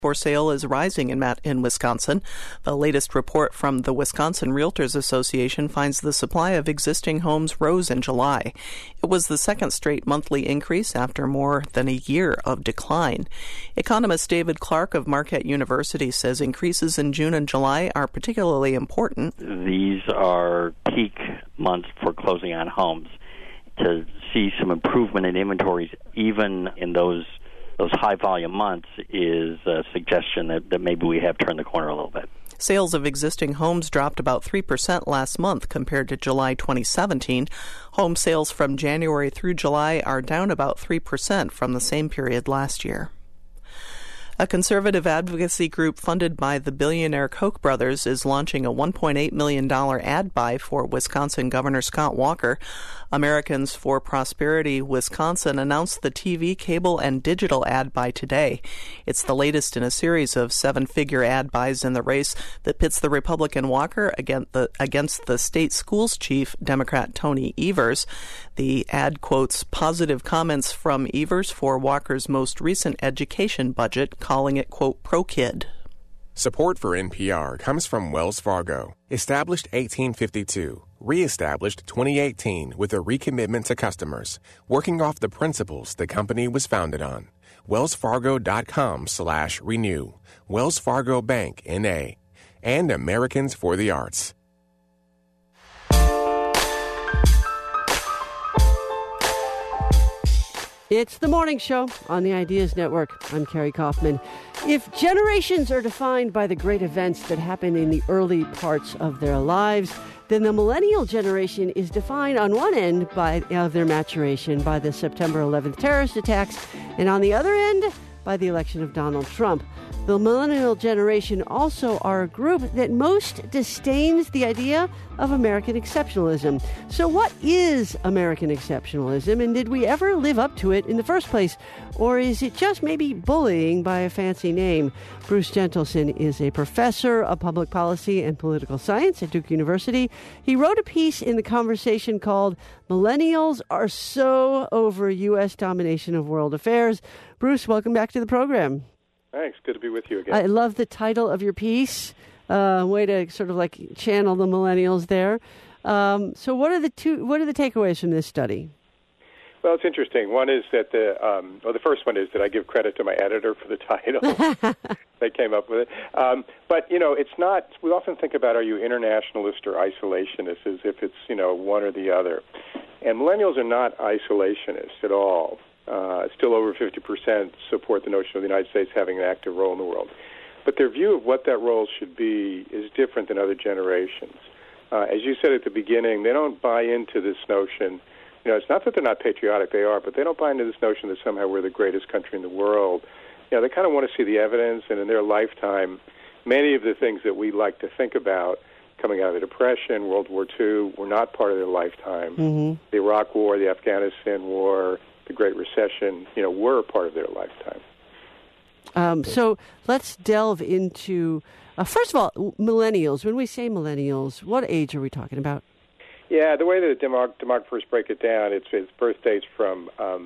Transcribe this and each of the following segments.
For sale is rising in Wisconsin. The latest report from the Wisconsin Realtors Association finds the supply of existing homes rose in July. It was the second straight monthly increase after more than a year of decline. Economist David Clark of Marquette University says increases in June and July are particularly important. These are peak months for closing on homes. To see some improvement in inventories, even in those high-volume months, is a suggestion that maybe we have turned the corner a little bit. Sales of existing homes dropped about 3% last month compared to July 2017. Home sales from January through July are down about 3% from the same period last year. A conservative advocacy group funded by the billionaire Koch brothers is launching a $1.8 million ad buy for Wisconsin Governor Scott Walker. Americans for Prosperity Wisconsin announced the TV, cable, and digital ad buy today. It's the latest in a series of seven-figure ad buys in the race that pits the Republican Walker against the state schools chief, Democrat Tony Evers. The ad quotes positive comments from Evers for Walker's most recent education budget, calling it, quote, pro-kid. Support for NPR comes from Wells Fargo. Established 1852, re-established 2018 with a recommitment to customers, working off the principles the company was founded on. WellsFargo.com/renew. Wells Fargo Bank, N.A. And Americans for the Arts. It's The Morning Show on the Ideas Network. I'm Carrie Kaufman. If generations are defined by the great events that happen in the early parts of their lives, then the millennial generation is defined on one end of their maturation by the September 11th terrorist attacks, and on the other end by the election of Donald Trump. The millennial generation also are a group that most disdains the idea of American exceptionalism. So what is American exceptionalism, and did we ever live up to it in the first place? Or is it just maybe bullying by a fancy name? Bruce Gentleson is a professor of public policy and political science at Duke University. He wrote a piece in The Conversation called "Millennials Are So Over U.S. Domination of World Affairs." Bruce, welcome back to the program. Thanks. Good to be with you again. I love the title of your piece. Way to sort of like channel the millennials there. So what are the takeaways from this study? Well, it's interesting. One is that the first one is that I give credit to my editor for the title. They came up with it. But, it's not, we often think about, are you internationalist or isolationist, as if it's, one or the other. And millennials are not isolationists at all. Still over 50% support the notion of the United States having an active role in the world. But their view of what that role should be is different than other generations. As you said at the beginning, they don't buy into this notion. It's not that they're not patriotic, they are, but they don't buy into this notion that somehow we're the greatest country in the world. They kind of want to see the evidence, and in their lifetime, many of the things that we like to think about coming out of the Depression, World War II, were not part of their lifetime. Mm-hmm. The Iraq War, the Afghanistan War, the Great Recession, were a part of their lifetime. So let's delve into, first of all, millennials. When we say millennials, what age are we talking about? Yeah, the way that demographers break it down, it's birth dates from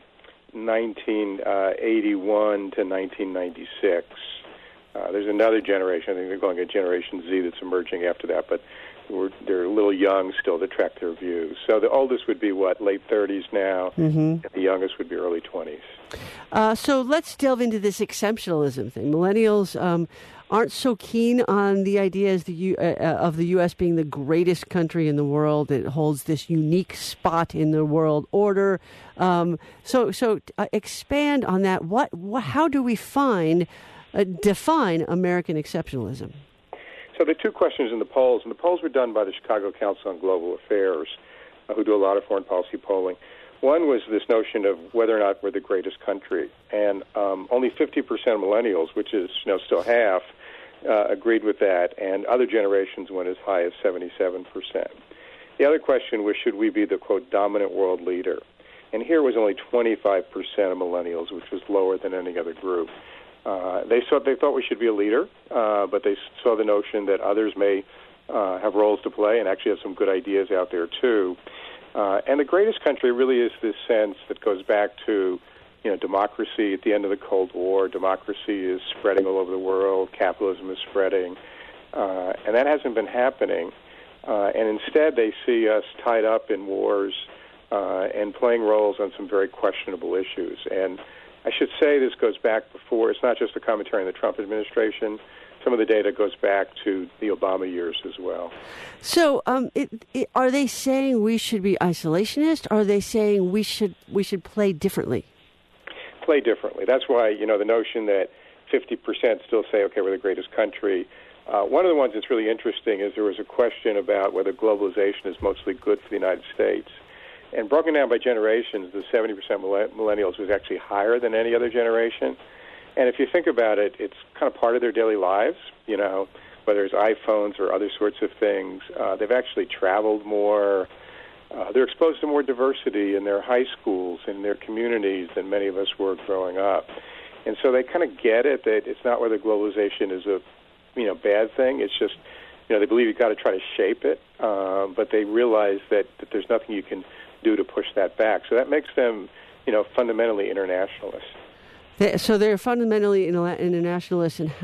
1981 to 1996. There's another generation, I think they're calling it Generation Z, that's emerging after that, but they're a little young still to track their views. So the oldest would be, late 30s now, mm-hmm. and the youngest would be early 20s. So let's delve into this exceptionalism thing. Millennials aren't so keen on the idea of the U.S. being the greatest country in the world. It holds this unique spot in the world order. So expand on that. How do we define American exceptionalism? So there are two questions in the polls, and the polls were done by the Chicago Council on Global Affairs, who do a lot of foreign policy polling. One was this notion of whether or not we're the greatest country, and only 50% of millennials, which is still half, agreed with that, and other generations went as high as 77%. The other question was, should we be the, quote, dominant world leader? And here was only 25% of millennials, which was lower than any other group. They thought we should be a leader, but they saw the notion that others may have roles to play and actually have some good ideas out there, too. And the greatest country really is this sense that goes back to, democracy at the end of the Cold War. Democracy is spreading all over the world. Capitalism is spreading. And that hasn't been happening. And instead, they see us tied up in wars and playing roles on some very questionable issues. And I should say this goes back before. It's not just a commentary on the Trump administration. Some of the data goes back to the Obama years as well. So, are they saying we should be isolationist? Or are they saying we should play differently? Play differently. That's why the notion that 50% still say, okay, we're the greatest country. One of the ones that's really interesting is there was a question about whether globalization is mostly good for the United States. And broken down by generations, the 70% millennials was actually higher than any other generation. And if you think about it, it's kind of part of their daily lives, whether it's iPhones or other sorts of things. They've actually traveled more. They're exposed to more diversity in their high schools, in their communities than many of us were growing up. And so they kind of get it that it's not whether globalization is a bad thing. It's just, they believe you've got to try to shape it, but they realize that there's nothing you can do to push that back. So that makes them, fundamentally internationalists. So they're fundamentally internationalists, and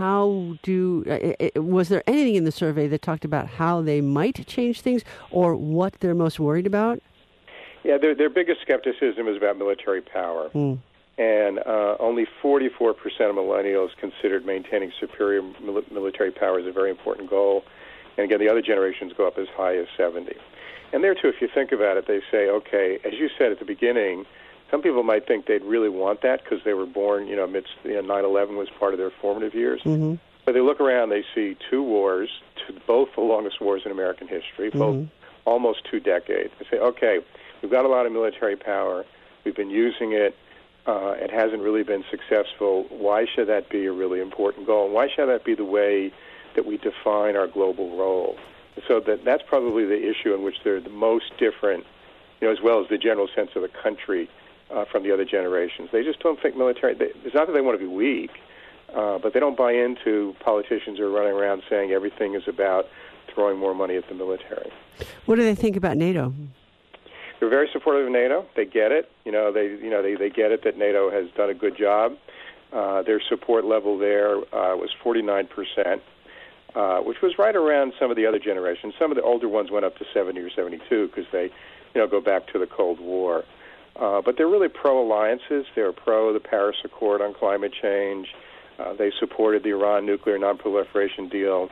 was there anything in the survey that talked about how they might change things or what they're most worried about? Yeah, their biggest skepticism is about military power. And only 44% of millennials considered maintaining superior military power as a very important goal. And again, the other generations go up as high as 70. And there, too, if you think about it, they say, okay, as you said at the beginning, some people might think they'd really want that because they were born, amidst 9/11 was part of their formative years. Mm-hmm. But they look around, they see two wars, both the longest wars in American history, both almost 2 decades. They say, okay, we've got a lot of military power. We've been using it. It hasn't really been successful. Why should that be a really important goal? And why should that be the way that we define our global role? So that's probably the issue in which they're the most different, as well as the general sense of the country from the other generations. They just don't think military. It's not that they want to be weak, but they don't buy into politicians who are running around saying everything is about throwing more money at the military. What do they think about NATO? They're very supportive of NATO. They get it. They get it that NATO has done a good job. Their support level there was 49%, which was right around some of the other generations. Some of the older ones went up to 70 or 72 because they, go back to the Cold War. But they're really pro-alliances. They're pro the Paris Accord on climate change. They supported the Iran nuclear non-proliferation deal.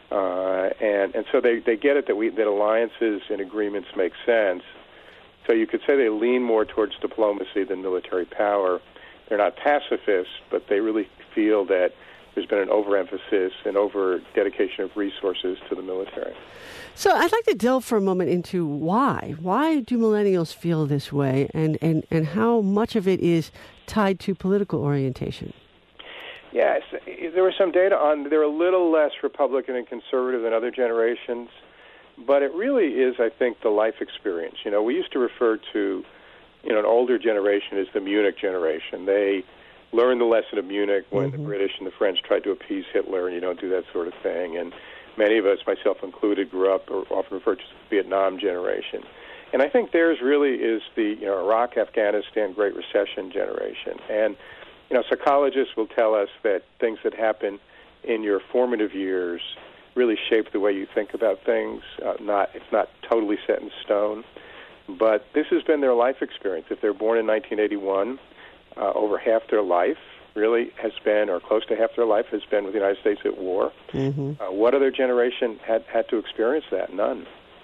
And so they get it that alliances and agreements make sense. So you could say they lean more towards diplomacy than military power. They're not pacifists, but they really feel that there's been an overemphasis and over-dedication of resources to the military. So I'd like to delve for a moment into why. Why do millennials feel this way, and how much of it is tied to political orientation? Yes, there was some data on, they're a little less Republican and conservative than other generations, but it really is, I think, the life experience. We used to refer to, an older generation as the Munich generation. They learned the lesson of Munich when the British and the French tried to appease Hitler, and you don't do that sort of thing. And many of us, myself included, grew up or often referred to as the Vietnam generation. And I think theirs really is the Iraq, Afghanistan, Great Recession generation. And psychologists will tell us that things that happen in your formative years really shape the way you think about things. It's not totally set in stone. But this has been their life experience. If they're born in 1981, over half their life really has been, or close to half their life has been with the United States at war. What other generation had to experience that? None.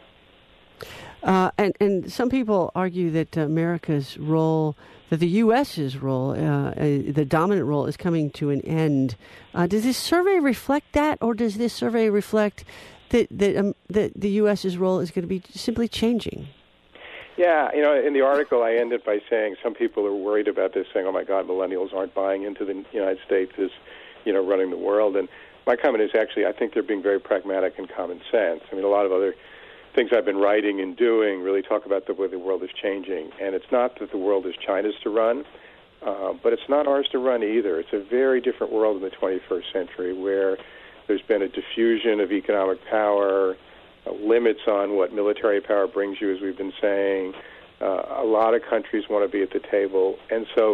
And some people argue that America's role, that the U.S.'s role, the dominant role, is coming to an end. Does this survey reflect that, or does this survey reflect that the U.S.'s role is going to be simply changing? Yeah, in the article I ended by saying some people are worried about this, saying, oh, my God, millennials aren't buying into the United States as, running the world. And my comment is actually I think they're being very pragmatic and common sense. I mean, a lot of other things I've been writing and doing really talk about the way the world is changing. And it's not that the world is China's to run, but it's not ours to run either. It's a very different world in the 21st century where there's been a diffusion of economic power, limits on what military power brings you, as we've been saying. A lot of countries want to be at the table. And so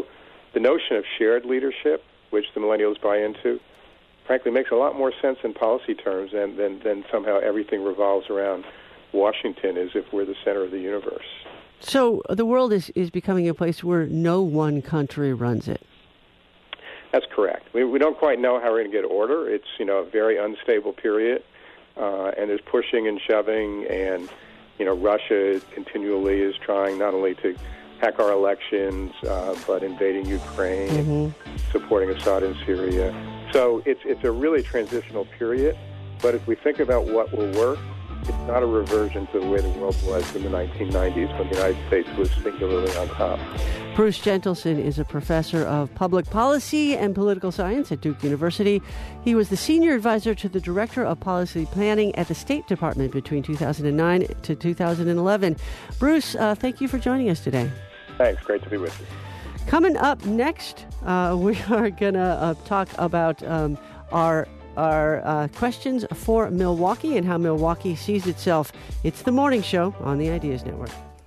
the notion of shared leadership, which the millennials buy into, frankly makes a lot more sense in policy terms than somehow everything revolves around Washington as if we're the center of the universe. So the world is becoming a place where no one country runs it. That's correct. We don't quite know how we're going to get order. It's a very unstable period, and there's pushing and shoving, and Russia continually is trying not only to hack our elections, but invading Ukraine, supporting Assad in Syria. So it's a really transitional period. But if we think about what will work, it's not a reversion to the way the world was in the 1990s when the United States was singularly on top. Bruce Gentleson is a professor of public policy and political science at Duke University. He was the senior advisor to the director of policy planning at the State Department between 2009 to 2011. Bruce, thank you for joining us today. Thanks. Great to be with you. Coming up next, we are going to talk about our questions for Milwaukee and how Milwaukee sees itself. It's the Morning Show on the Ideas Network.